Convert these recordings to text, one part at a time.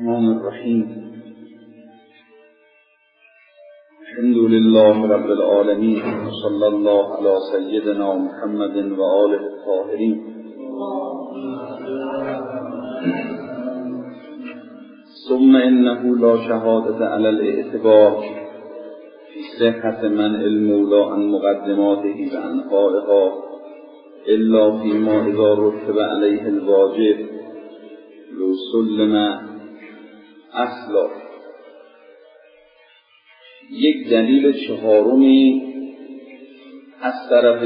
الرحمن الرحیم. الحمد لله رب العالمین، صلی الله علی سیدنا محمد و آله الطاهرین. ثم انه لا شهادة علی الاعتبار فی صحة منع المولا عن مقدماته و انحائها الا فیما اذا رتب علیه الواجب لو سلم اصلا. یک دلیل چهارمی از طرف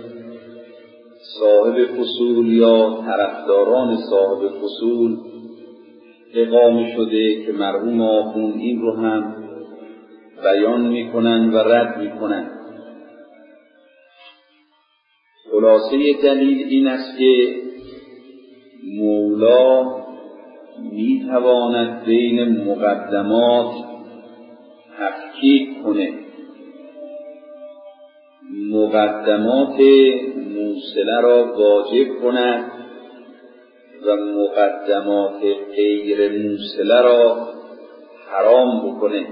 صاحب فصول یا طرفداران صاحب فصول اقامه شده که مرحوم آخوند این رو هم بیان میکنن و رد میکنن. خلاصه دلیل این است که مولا میتواند بین مقدمات تفکیک کنه، مقدمات موصله را واجب کند و مقدمات غیر موصله را حرام بکنه.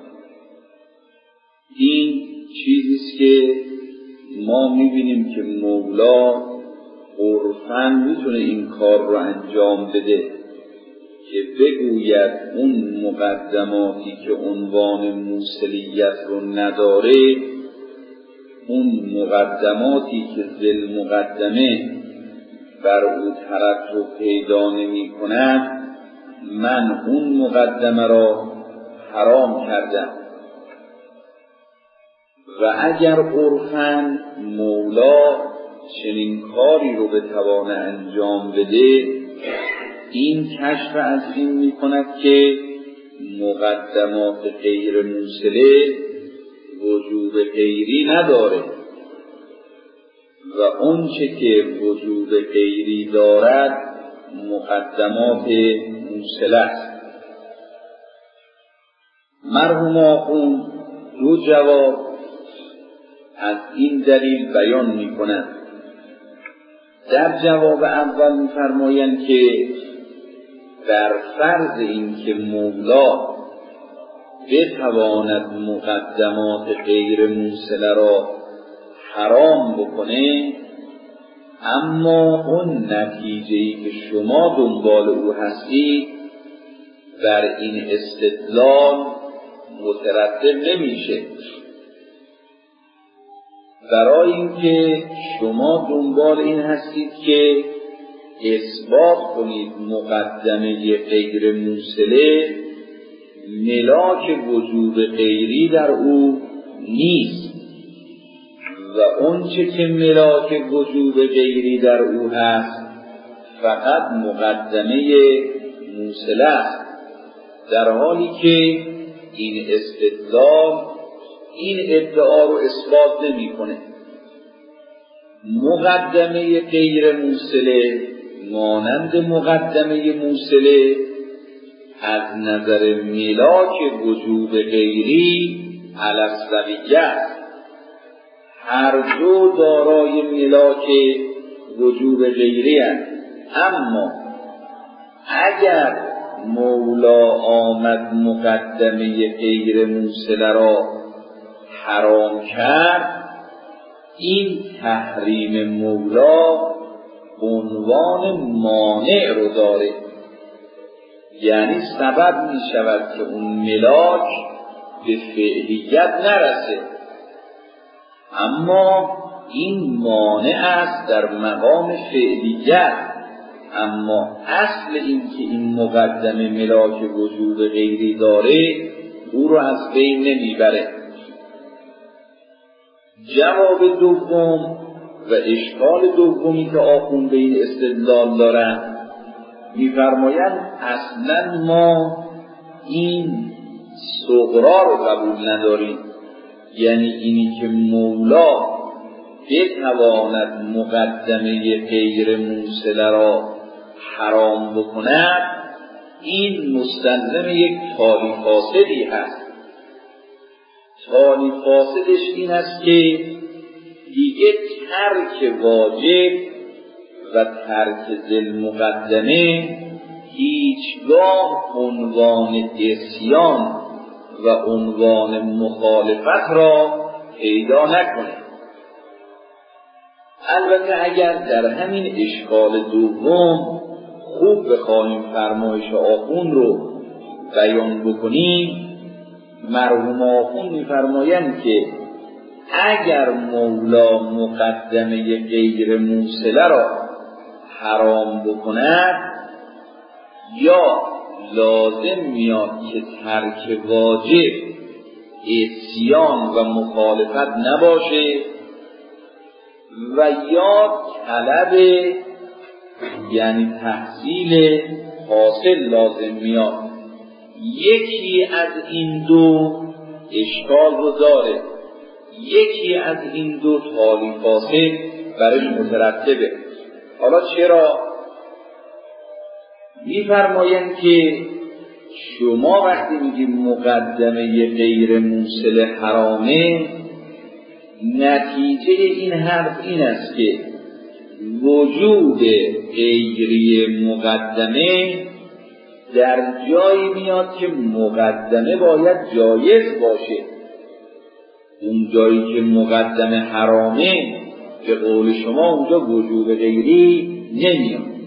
این چیزیست که ما میبینیم که مولا عرفاً میتونه این کار رو انجام بده که بگوید اون مقدماتی که عنوان موصلیت رو نداره، اون مقدماتی که ذل مقدمه بر او ترتب پیدا نمی کند، من اون مقدمه را حرام کردم. و اگر عرفاً مولا چنین کاری رو بتوانه انجام بده، این کشف از این می کند که مقدمات غیر موصله وجوب غیری نداره و اون چه که وجوب غیری دارد مقدمات موصله است. مرحوم آخوند دو جواب از این دلیل بیان می کنند. در جواب اول می فرمایند که در فرض این که مولا بتواند مقدمات غیر موصله را حرام بکنه، اما اون نتیجه‌ای که شما دنبال او هستید بر این استدلال مترتب نمیشه. برای اینکه شما دنبال این هستید که اثبات کنید مقدمه غیر موصله ملاک وجوب غیری در او نیست و اون چه که ملاک وجوب غیری در او هست فقط مقدمه موصله است، در حالی که این استدلال این ادعا رو اثبات نمی کنه. مقدمه غیر موصله مانند مقدمه موصله از نظر ملاک وجوب غیری علی السویه است. هر دو دارای ملاک وجوب غیری است، اما اگر مولا آمد مقدمه غیر موصله را حرام کرد، این تحریم مولا عنوان مانع رو داره، یعنی سبب می شود که اون ملاک به فعلیت نرسه، اما این مانع است در مقام فعلیت. اما اصل این که این مقدمه ملاک وجود غیری داره او رو از بین نمیبره. جواب دوم و اشکال دومی که آخوند به این استدلال دارن، می‌فرمایند اصلا ما این صغرا رو قبول نداریم، یعنی اینی که مولا بتواند مقدمه غیر موصله را حرام بکند، این مستلزم یک تالی فاسدی هست. تالی فاسدش این است که دیگه ترک واجب و ترک ذل مقدمه هیچگاه عنوان عصیان و عنوان مخالفت را پیدا نکنه. البته اگر در همین اشکال دوم خوب بخواهیم فرمایش آخوند رو بیان بکنیم، مرحوم آخوند می‌فرمایند که اگر مولا مقدمه غیر موصله را حرام بکند یا لازم میاد که ترک واجب عصیان و مخالفت نباشه و یا طلب یعنی تحصیل حاصل لازم میاد. یکی از این دو اشکال رو داره، یکی از این دو تالی فاصل برش مترتبه. حالا چرا؟ می‌فرمایند که شما وقتی میگید مقدمه غیر موصله حرامه، نتیجه این حرف این است که وجود غیری مقدمه در جایی میاد که مقدمه باید جایز باشه. اون جایی که مقدمه حرامه به قول شما اونجا وجود غیری نمیاد.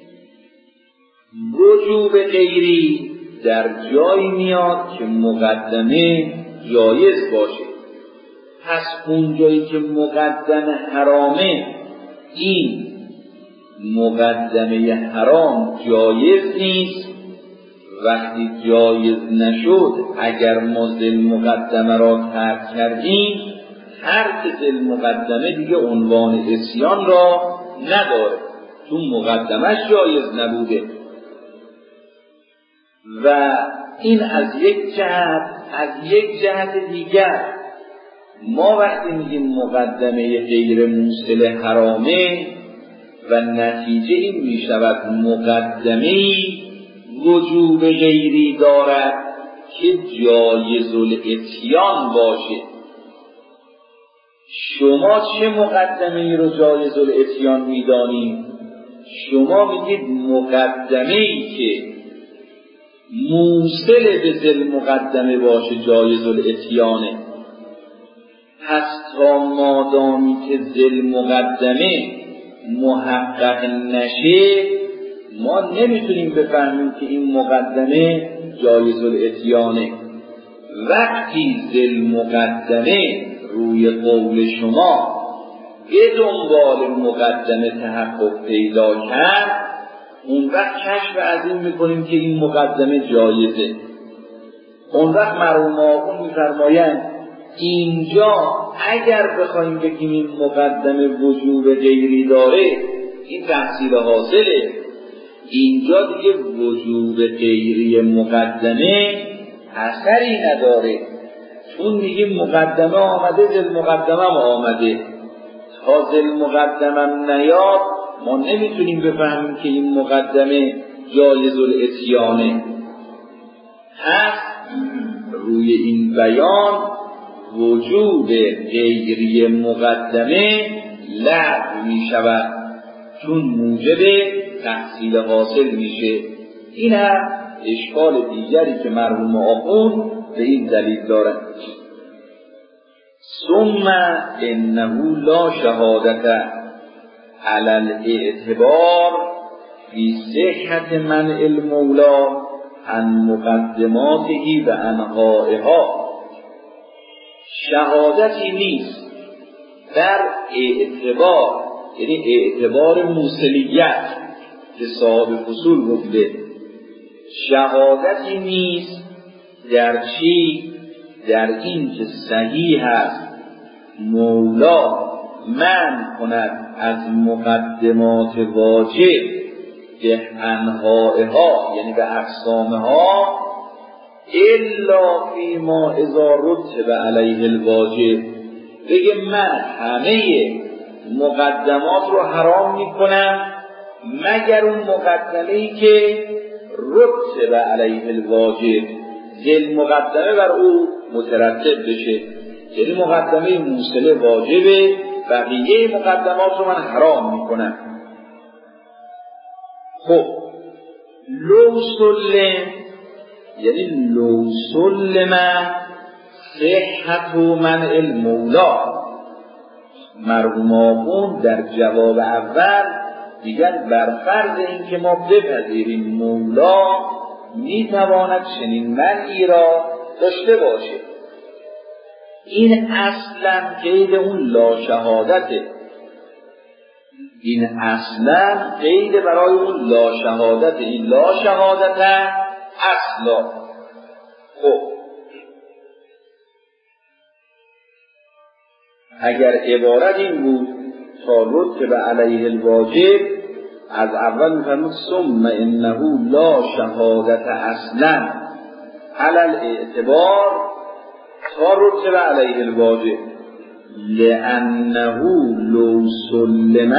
وجود غیری در جایی میاد که مقدمه جایز باشه. پس اون جایی که مقدمه حرامه، این مقدمه حرام جایز نیست. وقتی جایز نشد، اگر ما ذل مقدمه را ترک کردیم، ترک ذل مقدمه دیگه عنوان عصیان را نداره، چون مقدمش جایز نبوده. و این از یک جهت. از یک جهت دیگر ما وقتی میگیم مقدمه غیر موصله حرامه و نتیجه این میشود مقدمه وجوب غیری دارد که جایز الاتیان باشه. شما چه مقدمه رو جایز الاتیان میدانید؟ شما میگید مقدمه ای که موصل به ذل مقدمه باشه جایز الاتیانه. پس تا مادامی که ذل مقدمه محقق نشه، ما نمیتونیم بفهمیم که این مقدمه جایز الاتیانه. وقتی ذل مقدمه روی قول شما به دنبال مقدمه تحقق پیدا کرد، اون وقت کشف از این میکنیم که این مقدمه جایزه. اون وقت مرحوم آخوند میفرمایند اینجا اگر بخوایم بگیم این مقدمه وجوب غیری داره، این تحصیل حاصله. اینجا دیگه وجوب غیری مقدمه اثری نداره، چون میگیم مقدمه آمده، ذل مقدمه آمده. تا ذل مقدمه نیاد ما نمیتونیم بفهمیم که این مقدمه جایز الاتیانه. پس روی این بیان وجود غیری مقدمه لغو می شود، چون موجب تحصیل حاصل میشه. این هم اشکال دیگری که مرحوم آخوند به این دلیل دارد. ثم انه لا شهادت علی الاعتبار فی صحت منع المولا عن مقدماته و انهائها. شهادتی نیست در اعتبار، یعنی اعتبار موصلیت که صاحب فصول گفته، شهادتی نیست در چی؟ در این که صحیح است مولا منع کند از مقدمات واجب به انواعها، یعنی به اقسامها، الا فیما اذا رتب علیه الواجب. بگه من همه مقدمات رو حرام میکنم مگر اون مقدمه‌ای که رتب علیه الواجب، ذل مقدمه بر او مترتب بشه، یعنی مقدمه موصله واجبه، بقیه مقدمات رو من حرام میکنم. خب لو سلم یعنی لو سلم صحت و منع المولا. مرحوم آخوند در جواب اول دیگر بر فرض این که ما بپذیریم مولا میتواند چنین منعی را داشته باشه، این اصلا قید اون لا شهادته، این اصلا قید برای اون لا شهادته، این لا شهادته اصلا. خب اگر عبارت این بود تا رتب علیه الواجب، از اول میفرمود ثم انه لا شهادت اصلا علی الاعتبار تا رتب علیه الواجب لانه لو سلم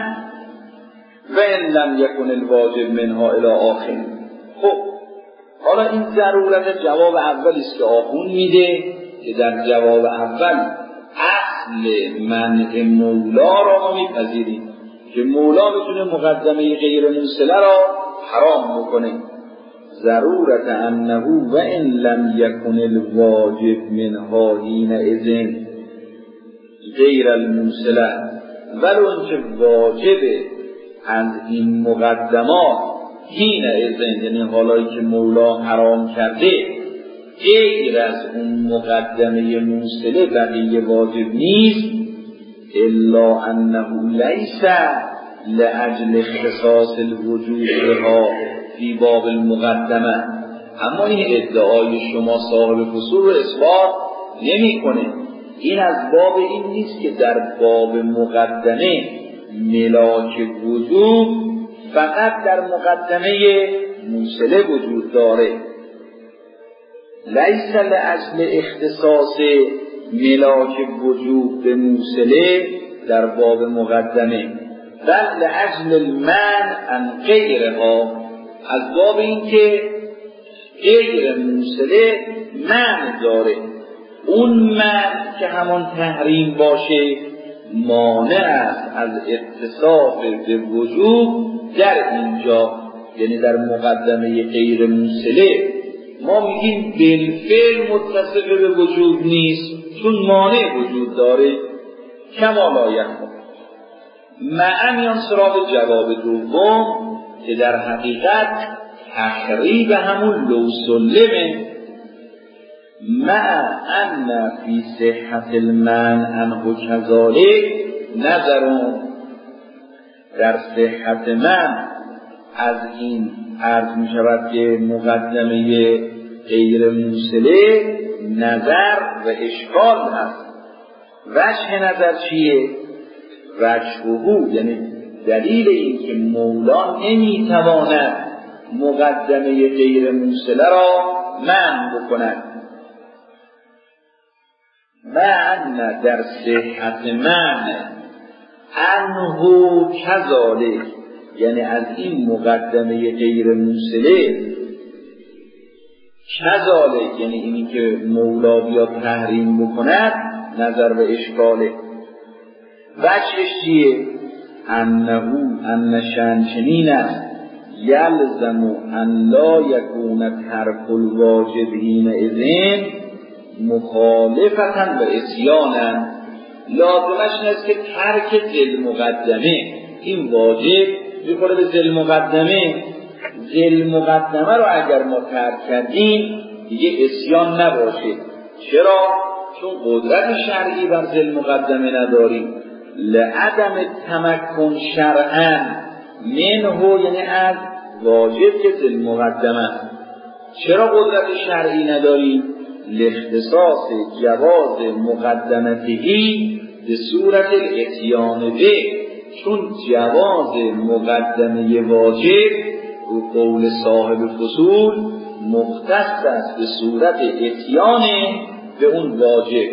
و ان لم یکن الواجب منها الی آخر. خب حالا این ضرورت جواب اولی است که آخوند میده که در جواب اول اصل منع مولا را ما میپذیریم که مولا میتونه مقدمه غیر موصله را حرام بکنه. ضرورت انه و ان لم یکن الواجب منها حینئذ غیر الموصله، ولو اینکه واجب از این مقدمات حینئذ یعنی حالایی که مولا حرام کرده غیر از اون مقدمه موصله بقیه واجب نیست، الا انه لیس لاجل اختصاص الوجوب بها فی باب المقدمه. اما این ادعای شما صاحب فصول رو اثبات نمی کنه. این از باب این نیست که در باب مقدمه ملاک وجوب فقط در مقدمه موصله وجود داره. لیس لاجل اختصاص ملاک وجوب به موصله در باب مقدمه، بل لاجل المنع عن غیرها، از باب این که غیر موصله منع داره. اون منع که همان تحریم باشه مانع است از اتصاف به وجوب در اینجا، یعنی در مقدمه غیر موصله ما میگیم بالفعل متصف به وجود نیست چون مانع وجود داره. کما لا یکون میان سراغ جواب دوم که در حقیقت تخریب همون لو سلمه، مع ان فی صحت المنع عنه کذالک نظرون، در صحت منع از این عرض می شود که مقدمه غیر موصله نظر و اشکال هست. وجه نظر چیه؟ وجهه یعنی دلیل این که مولا نمیتواند مقدمه غیر موصله را منع بکند. معنی در صحت منع عنه کذالک، یعنی از این مقدمه غیر موصله کذالک، یعنی اینی که مولا بیاد تحریم بکند نظر و اشکاله. وجهش چیه؟ ان شأن چنین است یلزم ان لا یکون ترک الواجب حینئذ مخالفتا و عصیانا. لازمش این است که ترک ذل مقدمه، این واجب میخوره به ذل مقدمه، ذل مقدمه رو اگر ما ترک کردیم دیگه عصیان نباشه. چرا؟ چون قدرت شرعی بر ذل مقدمه نداریم. لعدم تمکن شرعا منه، یعنی از واجب که ذل مقدمه. چرا قدرت شرعی نداریم؟ لاختصاص جواز مقدمتهی به صورت الاتیان به، چون جواز مقدمه واجب و قول صاحب فصول مختص است به صورت اتیان به اون واجب.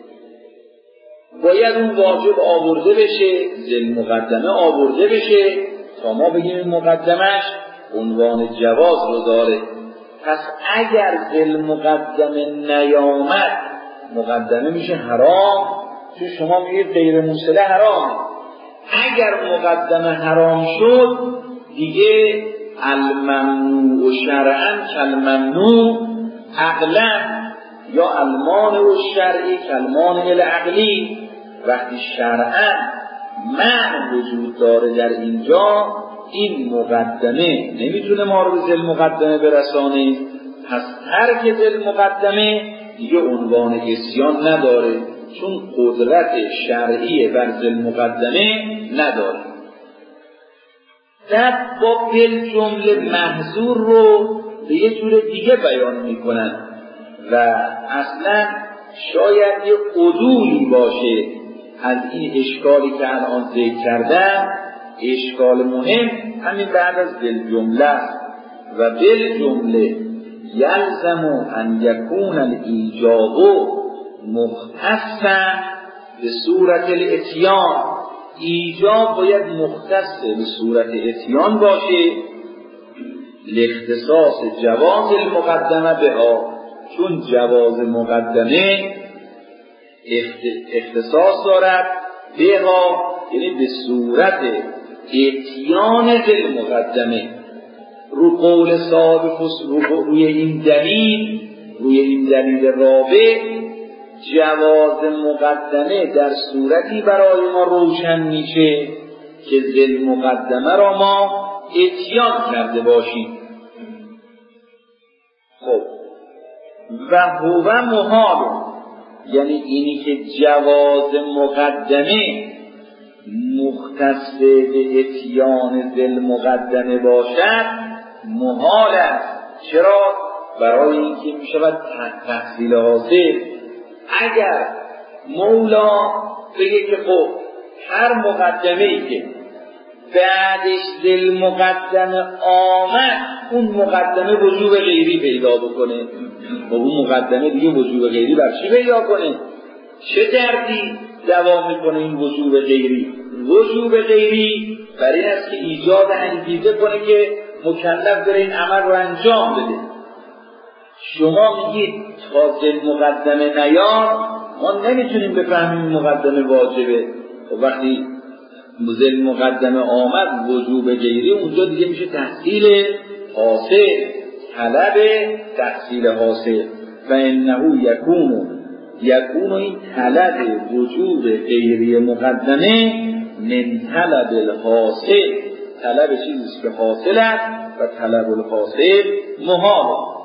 باید اون واجب آورده بشه، ذل مقدمه آورده بشه تا ما بگیم این مقدمش عنوان جواز رو داره. پس اگر ذل مقدمه نیامد مقدمه میشه حرام، چون شما میگید غیر موصله حرام. اگر مقدمه حرام شد دیگه الممنوع شرعا کالممنوع عقلا، یا المانع الشرعی کالمانع العقلی. وقتی شرعا منع وجود داره در اینجا، این مقدمه نمیتونه ما رو به ذل مقدمه برسانه، پس ترک ذل مقدمه دیگه عنوان عصیان نداره، چون قدرت شرعی بر ذل مقدمه نداره. بعد با بالجمله محظور رو به یه جور دیگه بیان میکنن و اصلا شاید یه عدولی باشه از این اشکالی که الان ذکر کردم. اشکال مهم همین بعد از بالجمله است و بالجمله یلزم ان یکون الایجاب مختصا به صورت الاتیان. ایجاب باید مختص به صورت اتیان باشه، لاختصاص جواز المقدمه بها، چون جواز مقدمه اختصاص دارد بها، یعنی به صورت اتیان ذل مقدمه. رو قول صاحب روی این دلیل رابع جواز مقدمه در صورتی برای ما روشن میشه که ذل مقدمه را ما اتیان کرده باشیم. خب و هو محال، یعنی اینی که جواز مقدمه مختص به اتیان ذل مقدمه باشد محال است. چرا؟ برای اینکه می شود تحصیل حاصل. اگر مولا بگه که خب هر مقدمه‌ای که بعدش ذل مقدمه آمد، اون مقدمه وجوب غیری پیدا بکنه، و اون مقدمه دیگه وجوب غیری بر چی پیدا کنه؟ چه دردی دوام میکنه این وجوب غیری؟ وجوب غیری برای این است که ایجاد انگیزه کنه که مکلف بره این عمل رو انجام بده. شما میگید تا ذل مقدمه نیاد ما نمیتونیم بفهمیم مقدمه واجبه. و وقتی ذل مقدمه آمد وجوب غیری، اونجا دیگه میشه تحصیل حاصل، طلب تحصیل حاصل. و انه یکون این طلب وجوب غیری مقدمه من طلب الحاصل، طلب چیزیست که حاصل است و طلب الحاصل محال.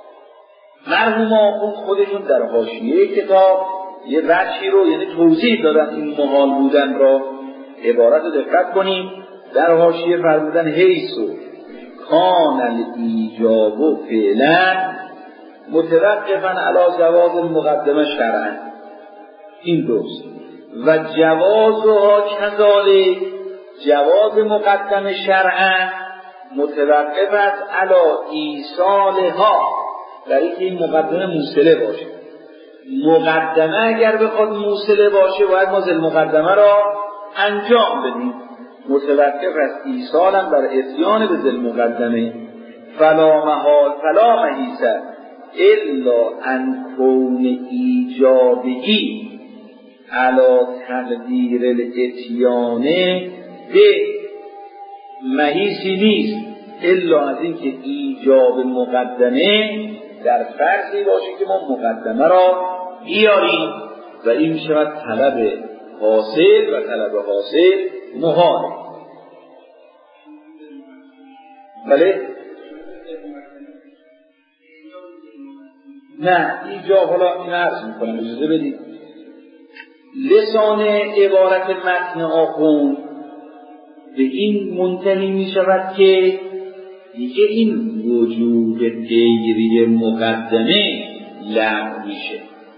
مرحوم آخوند خودشون در حاشیه کتاب یه وجهی رو یعنی توضیح دادن این محال بودن را. عبارت رو دقت کنیم، در حاشیه فرمودن حیثو کان الایجاب فعلا متوقفا علی جواز المقدمه شرعا، این دوست. و جوازها کذالک، جواز مقدمه شرعا متوقف است علی ایصالها، برای که این مقدمه موصله باشه. مقدمه اگر بخواد موصله باشه باید ما ذل مقدمه را انجام بدیم. متوقف است ایصالا بر اتیان به ذل مقدمه. فلا محیصه الا ان کون ایجابی علی تقدیر الاتیانه به محیصی نیست الا از این که ایجاب مقدمه در فرضی باشه که ما مقدمه را بیاریم و این شود طلب حاصل و طلب حاصل محال. بله؟ نه ایجاب، حالا این عرض میکنم اجازه بدید. لسان عبارت متن آخوند به این منتهی می شود که دیگه این وجود غیری مقدمه لغو میشه.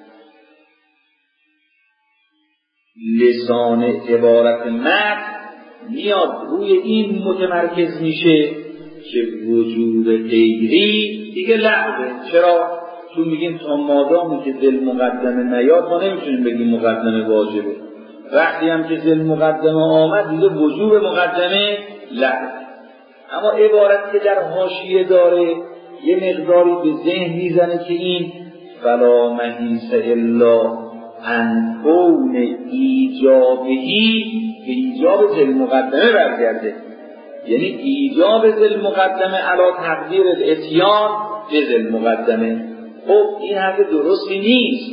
لسان عبارت متن میاد روی این متمرکز میشه که وجود غیری دیگه لغوه. چرا؟ چون میگیم تا مادامی که ذل مقدمه نیاد ما نمیتونیم بگیم مقدمه واجبه. وقتی هم که ذل مقدمه آمد دیگه وجوب مقدمه لغوه. اما عبارت که در حاشیه داره یه مقداری به ذهن میزنه که این فلا محیص الا ان کون ایجابی به ایجاب ذل مقدمه برگرده. یعنی ایجاب ذل مقدمه علی تقدیر الاتیان به ذل مقدمه. خب این حرف درستی نیست.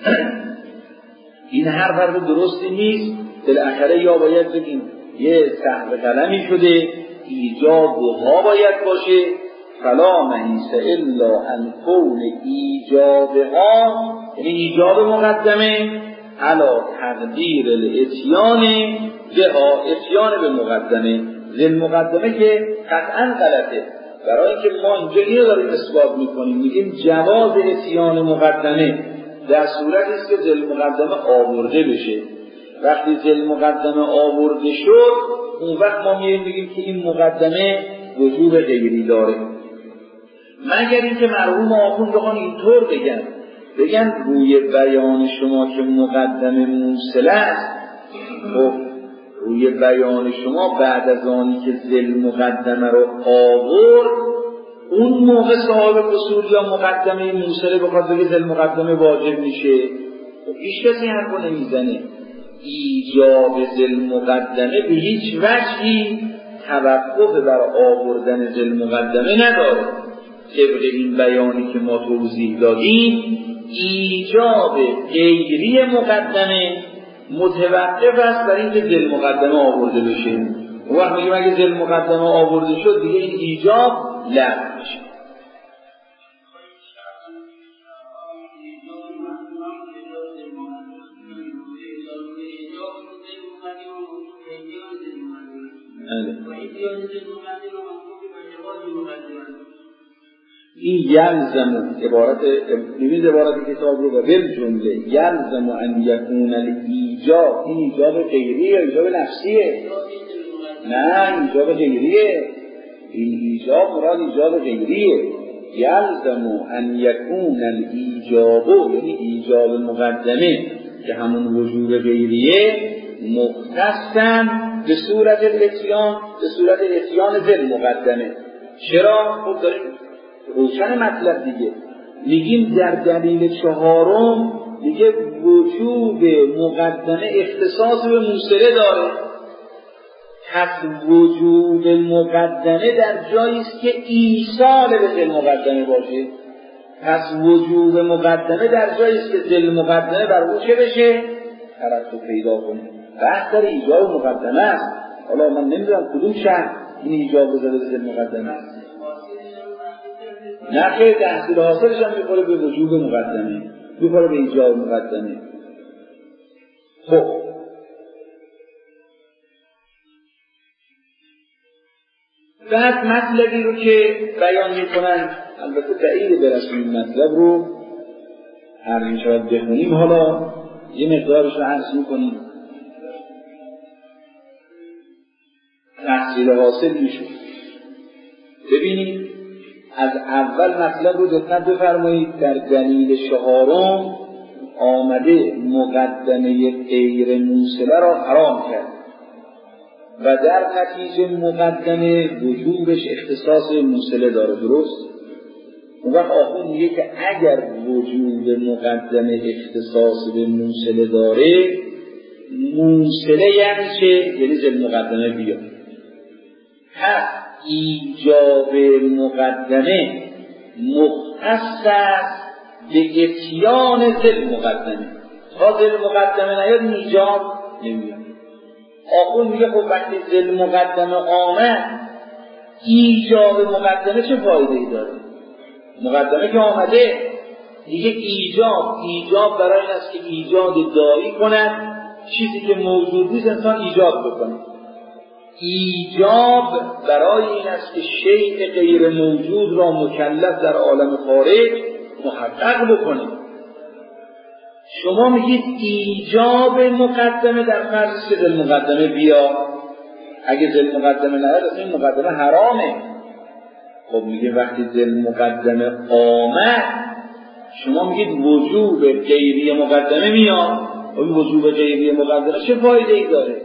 این حرف درستی نیست. بالاخره یا باید بگیم یه سهو قلمی شده، ایجاب ها باید باشه، فلا محیص الا ان کون ایجابها، یعنی ایجاب مقدمه علا تقدیر الاتیان بها، اتیان به مقدمه. ذل مقدمه که قطعا غلطه، برای اینکه ما اینجا اینو داریم اثبات میکنیم، میگیم جواز اتیان مقدمه در صورتی است که ذل مقدمه آورده بشه. وقتی ذل مقدمه آورده شد، اون وقت ما میگیم که این مقدمه وجوب غیری داره. مگر اینکه مرحوم آخوند بخوان اینطور بگن روی بیان شما که مقدمه موصله است، خب روی بیان شما بعد از آنی که ذل مقدمه رو آورد، اون موقع صاحب اصول یا مقدمه موصله بخواد بگه ذل مقدمه واجب میشه. خب هیچ کسی حرفو نمیزنه. ایجاب ذل مقدمه به هیچ وجهی توقف بر آوردن ذل مقدمه نداره. طبق این بیانی که ما توضیح دادیم، ایجاب غیری مقدمه متوقف است بر اینکه ذل مقدمه آورده بشه. و وقت میگیم اگه ذل مقدمه آورده شد دیگه این ایجاب لغو میشه. این یلزم عبارت نمیز عبارت کتاب رو و بالجمله یلزم ان یکون الایجاب، این ایجاب غیریه یا ایجاب نفسیه؟ نه، ایجاب غیریه. این ایجاب مراد ایجاب غیریه. یلزم ان یکون الایجاب، یعنی ایجاب مقدمه که همون وجوب غیریه، مختصاً به صورت الاتیان، به صورت اتیان ذل مقدمه. چرا؟ خب داریم روشن مطلب دیگه. میگیم در دلیل چهارم دیگه وجوب مقدمه اختصاص به موصله داره. پس وجوب مقدمه در جایی است که ایصال به ذل مقدمه باشه. پس وجوب مقدمه در جایی است که ذل مقدمه بر او چه بشه؟ ترتب پیدا کنه. بحث در ایجاب مقدمه است. حالا من نمیدونم کدوم شهر این ایجاب بذاره به ذل مقدمه است. نه که تحصیل حاصلش هم میخوره به وجوب مقدمه، میخوره به ایجاب مقدمه. خب بعد مطلبی رو که بیان میکنن، البته بعید برسیم این مطلب رو هر این شاید بخونیم، حالا یه مقدارش رو عرض میکنیم. تحصیل حاصل میشه. ببینید از اول مطلب رو دقت بفرمایید. در دلیل چهارم آمده مقدمه غیر موصله را حرام کرد و در نتیجه مقدمه وجوبش اختصاص موصله داره. درست؟ اون وقت آخوند میگه که اگر وجوب مقدمه اختصاص به موصله داره، موصله یعنی چه؟ یعنی ذل مقدمه بیاد. پس ایجاب مقدمه مختص است به اتیان ذل مقدمه. تا ذل مقدمه نیاد ایجاب نمیاد. آخوند میگه خب وقتی ذل مقدمه آمد، ایجاب مقدمه چه فایده‌ای داره؟ مقدمه که آمده دیگه ایجاب برای این است که ایجاد دایی کند، چیزی که موجود نیست انسان ایجاد بکنه. ایجاب برای این است که شیء غیر موجود را مکلف در عالم خارج محقق بکنه. شما میگید ایجاب مقدمه در فرض که ذل مقدمه بیا، اگه ذل مقدمه نیاد اصلا این مقدمه حرامه. خب میگه وقتی ذل مقدمه آمد، شما میگید وجوب غیری مقدمه میاد. این وجوب غیری مقدمه چه فایده ای داره؟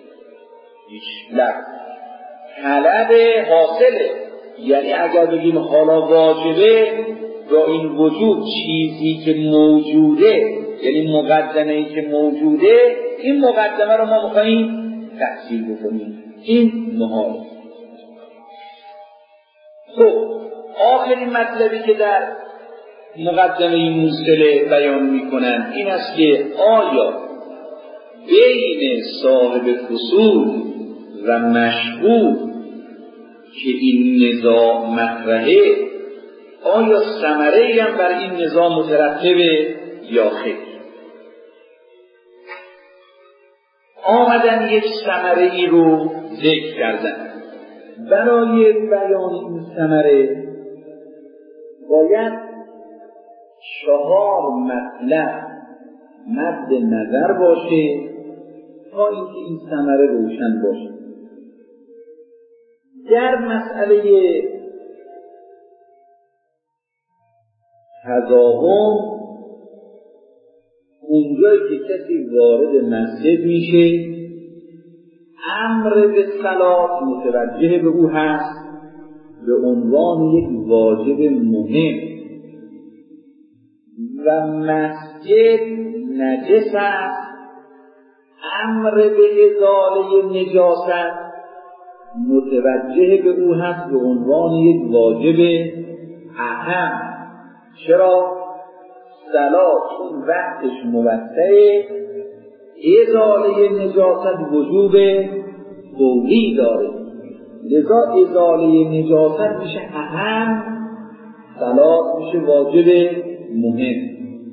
طلب حاصله. یعنی اگر بگیم حالا واجبه، با این وجوب چیزی که موجوده، یعنی مقدمه‌ای که موجوده، این مقدمه رو ما می‌خوایم تحصیل بکنیم، این محاله. خب آخرین مطلبی که در مقدمه موصله بیان میکنن این است که آیا بین صاحب فصول و مشهور که این نزاع مطرحه آیا ثمره‌ای هم بر این نزاع مترتبه یا خیر؟ آمدن یک ثمره‌ای رو ذکر کردن. برای بیان این ثمره باید 4 مطلب مد نظر باشه تا اینکه این ثمره روشن باشه. در مسئله تضاهم اونجایی که کسی وارد مسجد میشه امر به صلات متوجه به او هست به عنوان یک واجب مهم و مسجد نجس است، امر به ازاله نجاست متوجه به او هست به عنوان یک واجب اهم. چرا؟ صلات چون وقتش موسعه، ازاله نجاست وجوب فوری داره، لذا ازاله نجاست میشه اهم، صلات میشه واجب مهم.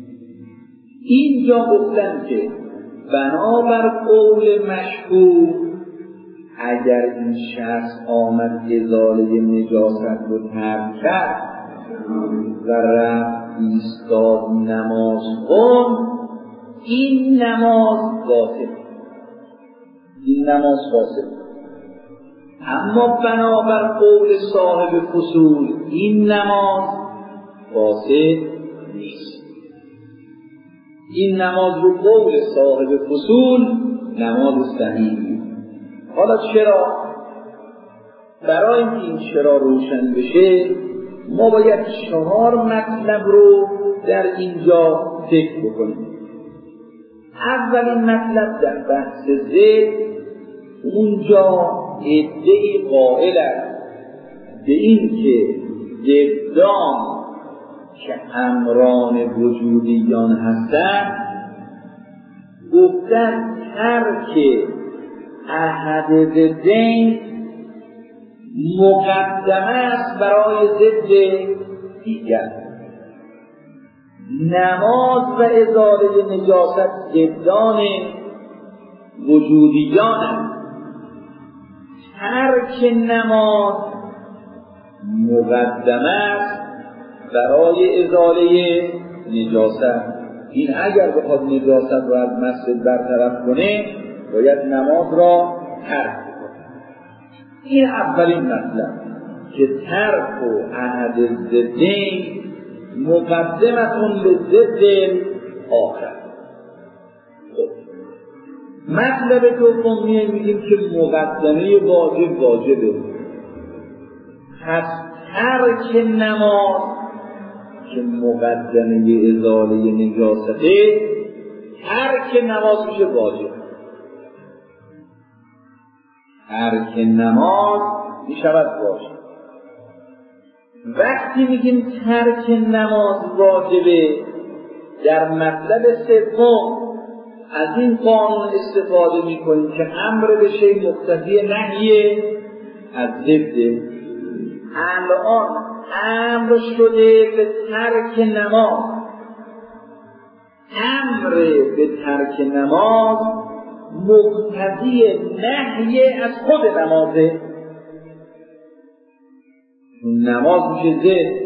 اینجا گفتن که بنابر قول مشهور اگر این شخص آمد ازاله نجاست رو ترک کرد و رفت ایستاد نماز خوند این نماز باطل، این نماز باطل. اما بنابر قول صاحب فصول این نماز باطل نیست. این نماز رو قول صاحب فصول نماز صحیحی. حالا چرا؟ برای اینکه این چرا روشن بشه ما باید 4 مطلب رو در اینجا ذکر بکنیم. اولین مطلب در بحث ذکر اونجا عده‌ای قائل است به این که ضدان که امران وجودیان هستند گفتن ترک احد ضدین مقدمه است برای ضد دیگر. نماز و ازاله نجاست ضدان وجودیان، ترک نماز مقدمه است برای ازاله نجاست. این اگر بخواد نجاست رو از مسجد برطرف کنه باید نماز را ترک کنه. این اولین مطلب که ترک و احد ضدین مقدمتون به ضد آخر. مطلب دوم میگیم که مقدمه واجب واجبه، پس ترک نماز که مقدمه ازاله نجاسته ترک نماز میشه واجب. ترک نماز میشود واجب. وقتی میگیم ترک نماز واجبه در مطلب سوم از این قانون استفاده میکنیم که امر به شیء مقتضی نهیه از ضد. الان امر شده به ترک نماز، امر به ترک نماز مقتضی نهیه از خود نمازه. نماز میشه ضد،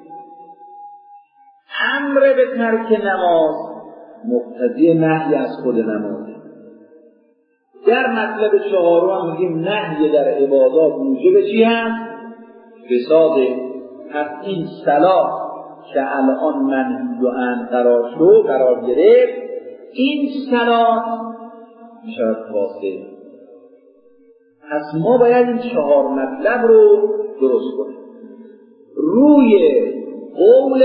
امر به ترک نماز مقتضی نهی از خود نمازه. در مطلب 4 هم میگیم نهی در عبادات موجب چی هست؟ فساده. پس این صلات که الان منهی و عنه قرار گرفت این صلات میشود فاسد. پس ما باید این 4 مطلب رو درست کنیم. روی قول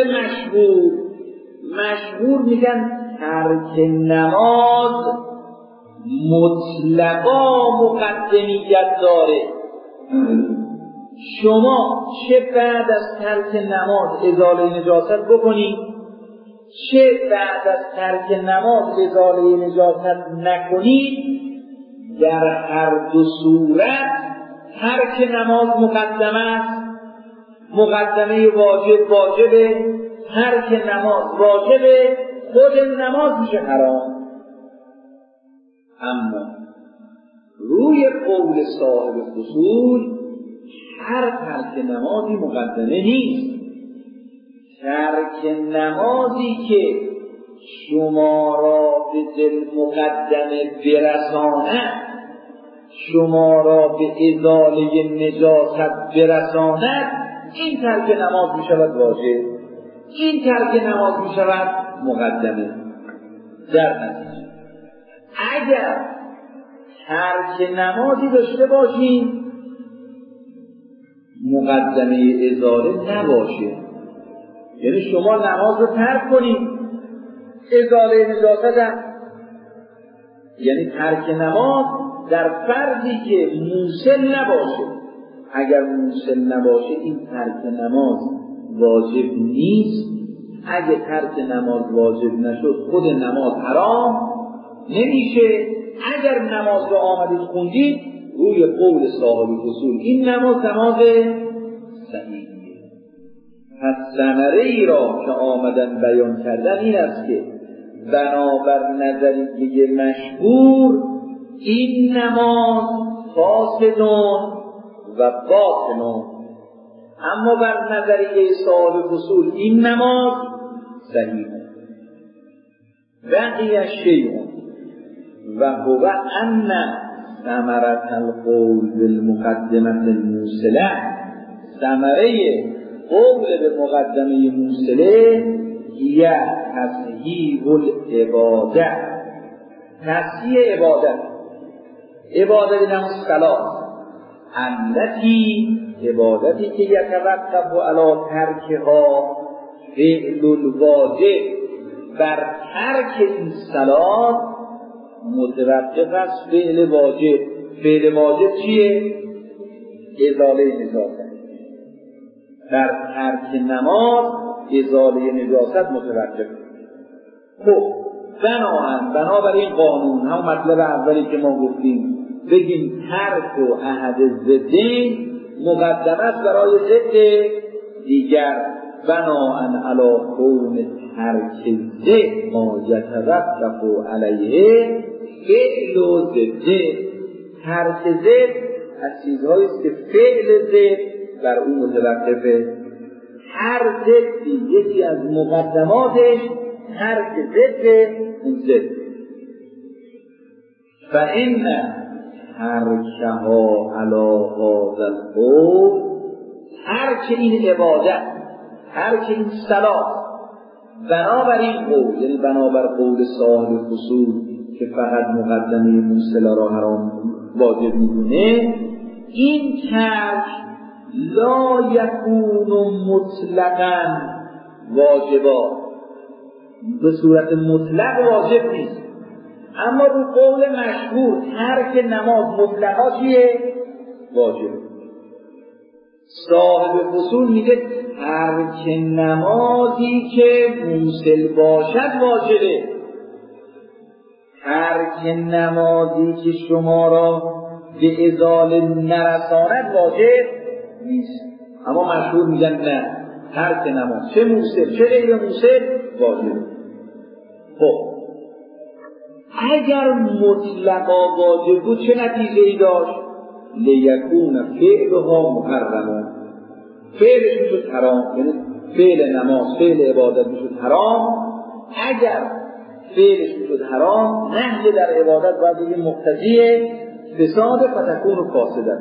مشهور میگن ترک نماز مطلقا مقدمیت داره. شما چه بعد از ترک نماز ازاله نجاست بکنید، چه بعد از ترک نماز ازاله نجاست نکنید، در هر دو صورت ترک نماز مقدمه است. مقدمه واجبه، ترک نماز واجبه، خود نماز میشه حرام. اما روی قول صاحب فصول هر ترک نمازی مقدمه نیست. ترک نمازی که شما را به دل مقدمه برساند، شما را به ازاله نجاست برساند، این ترک نماز می شود واجب، این ترک نماز می شود مقدمه. در نتیجه اگر ترک نمازی داشته باشیم مقدمه ازاله نباشه، یعنی شما نماز رو ترک کنید ازاله نجاست هم، یعنی ترک نماز در فردی که موصل نباشه. اگر موصل نباشه این ترک نماز واجب نیست. اگه ترک نماز واجب نشد خود نماز حرام نمیشه. اگر نماز رو آمدید خوندید روی قول صاحب اصول این نماز صحیحیه. پس ثمره ای را که آمدن بیان کردن این است که بنابر نظریه مشهور این نماز فاسدون و باطنون، اما بر نظریه صاحب اصول این نماز صحیحه. بقی شیء و هو ان ثمرة القول بالمقدمة الموصله، ثمره قول به مقدمه موصله هی تصحیح العباده، تصحیح عبادت نماز صلات التی، عبادتی که یتوقف علی ترکها فعل الواجب، بر ترک این صلات متوقف است فعل واجب. فعل واجب چیه؟ ازاله نجاست. در ترک نماز ازاله نجاست متوقف. خب بنابر این قانون، هم مطلب اولی که ما گفتیم، بگیم ترک و احد ضدین مقدمه است برای ضد دیگر. بناءً علی کون ترک ضد ما یتوقف علیه فعل و ضد. ترک ضد از چیزهایی است که فعل ضد بر اون متوقفه. هر ضدی یکی از مقدماتش ترک ضد اون ضد. فإن ترکها علی هذا القول، ترک این عبادت، ترک این صلات بنابر این قول، یعنی بنابر قول صاحب فصول که فقط مقدمه موصله را حرام واجب می‌دونه، این ترک لا یکون مطلقاً واجبا، به صورت مطلق واجب نیست. اما رو قول مشهور ترک نماز مطلقا چیه؟ واجب. صاحب فصول میگه ترک نمازی که موصل باشد واجبه، ترک نمازی که شما را به ازاله نرساند واجب نیست. اما مشهور میگن نه، ترک نماز چه موصل چه غیر موصل واجبه. خب اگر مطلقا واجب بود چه نتیجه ای داشت؟ لیکون فعلها محرما، فعلش میشد حرام، یعنی فعل نماز فعل عبادت میشد حرام. اگر فعلش میشد حرام، نهی در عبادت باید بگیم مقتضی فساد فتکون فاسده.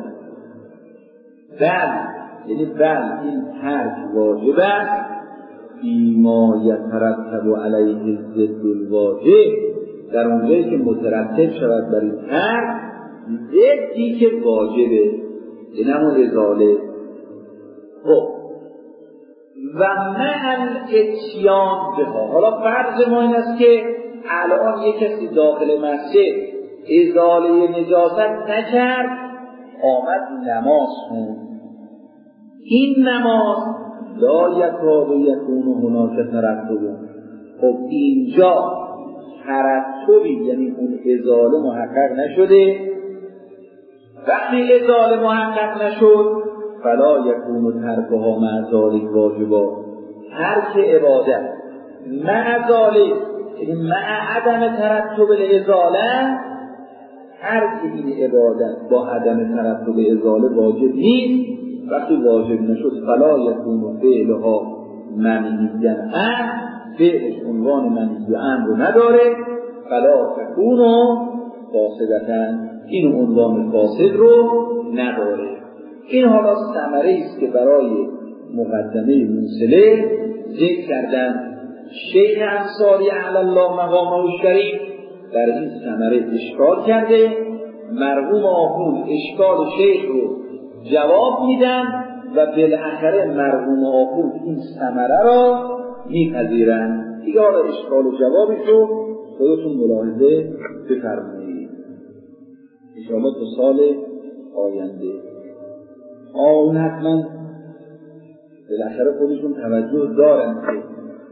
یعنی این ترک واجب است فیما یترتب علیه ضد الواجب، در اونجایی که مترتب شود بر این ترک ضدی که واجبه، این همون ازاله. خب و مع الاتیان بها، حالا فرض ما این است که الان یک کسی داخل مسجد ازاله نجاست نکرد، آمد نماز خوند، این نماز لا یکاد یکون هناک ترتب. خب اینجا ترتبی یعنی اون ازاله محقق نشده. وقتی ازاله محقق نشد فلا یکون ترکها مع ذلک واجبا. ترک عبادت مع ذلک یعنی مع عدم ترتب الازاله، ترک این عبادت با عدم ترتب ازاله واجب نیست. وقتی واجب نشد فلا یکون فعلها منهیا عنه، فعلش عنوان منهی عنه رو نداره. فلا تکون فاسدة، این عنوان فاسد رو نداره. این حالا ثمره است که برای مقدمه موصله ذکر کردن شیخ انصاری علی الله مقامه الشریف. در این ثمره اشکال کرده، مرحوم آخوند اشکال شیخ رو جواب میدن و بالاخره مرحوم آخوند این ثمره را میپذیرن. دیگه حالا اشکال و جوابش رو خودتون ملاحظه بفرمایید انشاءالله تو سال آینده. اون حتما بالاخره خودشون توجه دارن که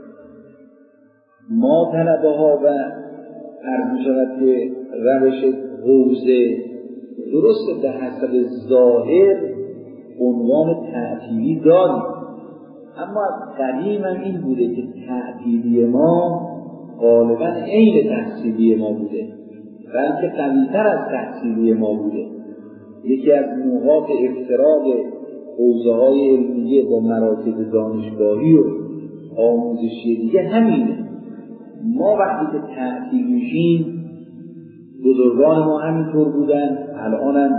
ما طلبه ها و عرض می شود که روش حوزه درست به حسب ظاهر عنوان تعطیلی داریم، اما قدیما این بوده که تعطیلی ما غالبا عین تحصیلی ما بوده، بلکه قوی‌تر از تحصیلی ما بوده. یکی از نقاط افتراق حوزه‌های علمیه با مراکز دانشگاهی و آموزشی دیگه همینه. ما وقتی که تعطیل میشیم، بزرگان ما همینطور بودن، الان هم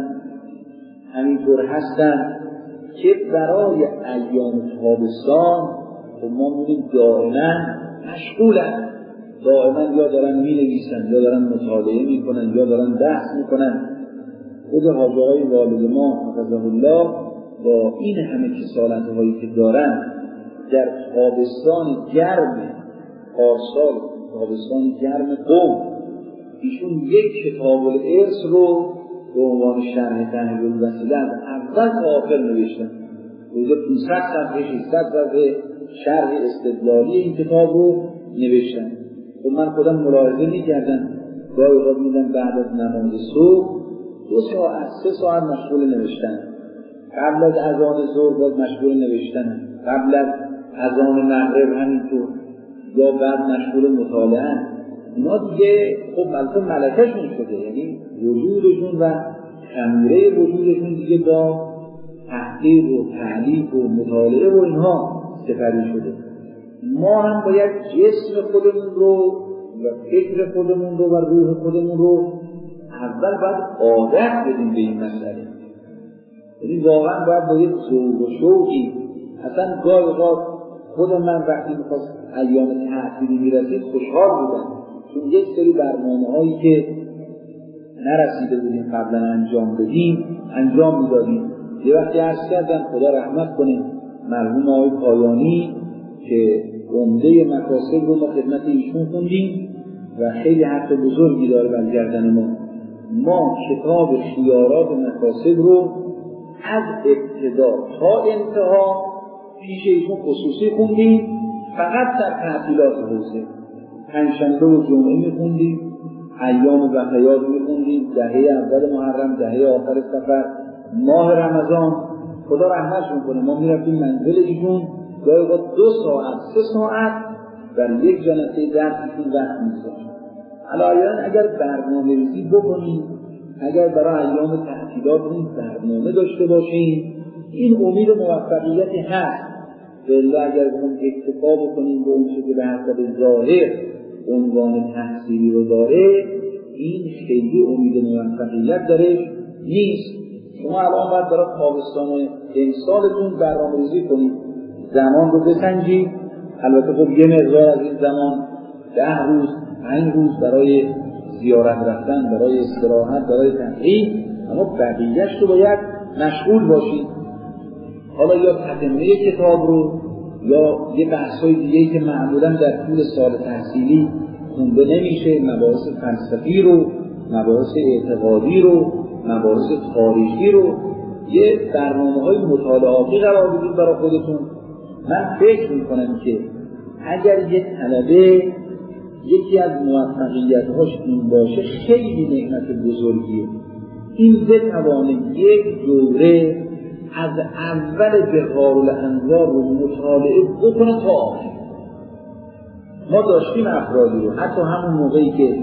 همینطور هستن که برای ایام تابستان و ما می‌بینیم دائما مشغولن، دائما یا دارن می‌نویسن یا دارن مطالعه میکنن یا دارن بحث میکنن. خود حاجی آقای والد ما حفظه الله با این همه کسالت‌هایی که دارن در تابستان گرم پارسال، تابستان گرم قم، ایشون یک کتاب الارث رو به عنوان شرح تحلیل الوسیله از اول تا آخر نوشتن. روزه 500 صفحه 600 صفحه شرح استدلالی این کتاب رو نوشتن. خب من خودم ملاحظه می‌کردم گاهی اوقات می‌دیدم بعد از نماز صبح 2 ساعت 3 ساعت مشغول نوشتن، قبل از اذان ظهر باز مشغول نوشتن، قبل از اذان مغرب همینطور، یا بعد مشغول مطالعه. اینا دیگه خب ملکه‌شون شده، یعنی وجودشون و خمیره وجودشون دیگه با تحقیق و تعلیف و مطالعه و اینها سپری شده. ما هم باید جسم خودمون رو و فکر خودمون رو و روح خودمون رو اول باید عادت بدیم به این مسئله. یعنی واقعا باید با یک ذوق و شوقی، اصلا گاهی اوقات خود من وقتی می‌خواست ایام تعطیلی میرسید خوشحال بودم، چون یک سری برنامه‌هایی که نرسیده بودیم قبلا انجام بدیم انجام میدادیم. یه وقتی عرض کردن خدا رحمت کنه مرحوم آقای پایانی که عمده مکاسب رو ما خدمت ایشون خوندیم و خیلی حق بزرگی داره بر گردن ما کتاب خیارات مکاسب رو از ابتدا تا انتها پیش ایشون خصوصی خوندیم، فقط در تعطیلات حوزه. پنجشنبه و جمعه میخوندیم، ایام بقیات میخوندیم، دهه اول محرم، دهه آخر صفر، ماه رمضان. خدا رحمتشون کنه ما میرفتیم منزل ایشون، گاهی اوقات 2 ساعت 3 ساعت در یک جلسه درسشون وقت می‌گذاشتیم. الان اگر برنامه‌ریزی بکنیم، اگر برای ایام تعطیلات این برنامه داشته باشیم، این امید موفقیتی هست. ولی اگر بخوایم اکتفا بکنیم به اون چیزی که به حسب ظاهر عنوان تحصیلی رو داره، این خیلی امید موفقیت داره نیست. شما الان باید برای تابستان امسالتون برنامه‌ریزی کنید، زمان رو بسنجید. البته خب یه مقدار از این زمان 10 روز 5 روز برای زیارت رفتن، برای استراحت، برای تفریح، اما بقیه‌اش رو باید مشغول باشید. حالا یا تتمه کتاب رو یا یه بحث‌های دیگه‌ای که معمولاً در طول سال تحصیلی خونده نمیشه، مباحث فلسفی رو، مباحث اعتقادی رو، مباحث تاریخی رو یه برنامه‌های مطالعاتی قرار بدید برای خودتون. من فکر میکنم که اگر یک طلبه یکی از موفقیت‌هاش این باشه خیلی نعمت بزرگیه، این بتوانه یک دوره از اول بهارالانوار رو مطالعه بکنه تا آخر. ما داشتیم افرادی رو حتی همون موقعی که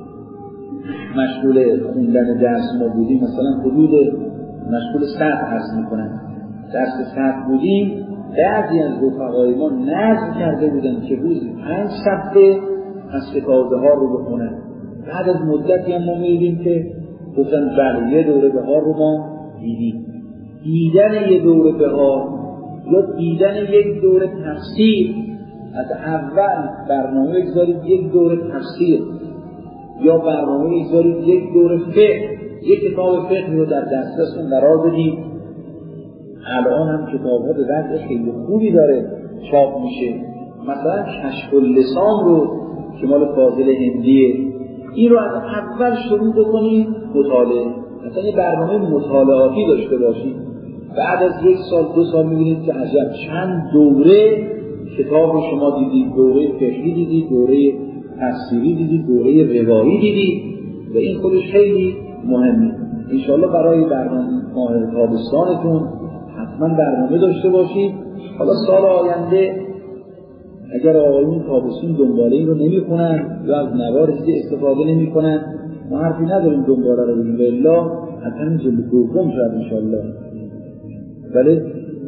مشغول خوندن درس ما بودیم، مثلا حدود مشغول سطح عرض میکنن درس سطح بودیم، بعضی از رفقای ما نظم کرده بودن که روزی 5 صفحه از ستازه ها رو بخونن. بعد از مدتی هم ما میدیم که گفتن بله یه دوره بهار رو ما دیدیم. دیدن یه دوره بهار یا دیدن یک دوره تفسیر، از اول برنامه بگذارید یک دوره تفسیر یا برنامه بگذارید یک دوره فقه، یک کتاب فقه رو در دسترستون قرار بدید. الان هم کتاب‌ها به وضع خیلی خوبی داره چاپ میشه، مثلا کشف اللسان رو که مال فاضل هندیه، این رو از اول شروع بکنید مطالعه، مثلا یه برنامه مطالعاتی داشته باشید. بعد از 1 سال 2 سال می‌بینید که عجب چند دوره کتاب رو شما دیدید، دوره فقهی دیدید، دوره تفسیری دیدید، دوره روایی دیدید و این خودش خیلی مهمه. انشاءالله برای برنامه ماه تابستانتون حتما برنامه داشته باشید. حالا سال آینده اگر آقایون تابستون دنباله این رو نمی‌خونن یا از نوارسی استفاده نمی‌کنن، ما حرفی نداریم دنباله رو بگیم، والله حتما جلد دوم شاید انشاءالله. بله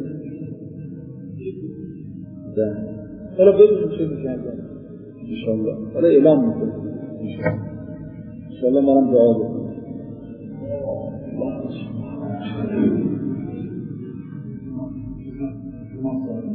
ده حالا ببینیم چه می‌کنن انشاءالله، حالا اعلام می‌کنیم انشاءالله. ما هم دعا بکنیم.